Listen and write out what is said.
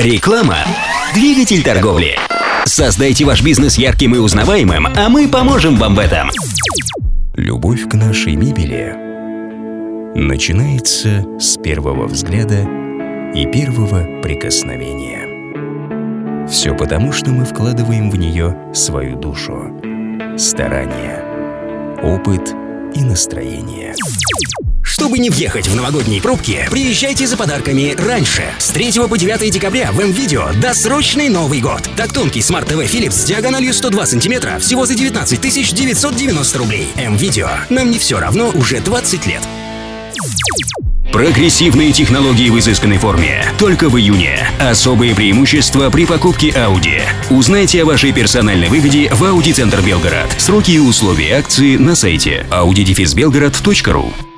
Реклама – двигатель торговли. Создайте ваш бизнес ярким и узнаваемым, а мы поможем вам в этом. Любовь к нашей мебели начинается с первого взгляда и первого прикосновения. Все потому, что мы вкладываем в нее свою душу, старание, опыт и настроение. Чтобы не въехать в новогодние пробки, приезжайте за подарками раньше. С 3 по 9 декабря в М-Видео досрочный Новый год. Тактонский Smart TV Philips с диагональю 102 см всего за 19 990 рублей. М-Видео. Нам не все равно уже 20 лет. Прогрессивные технологии в изысканной форме. Только в июне. Особые преимущества при покупке Audi. Узнайте о вашей персональной выгоде в Audi Центр Белгород. Сроки и условия акции на сайте audi-belgorod.ru.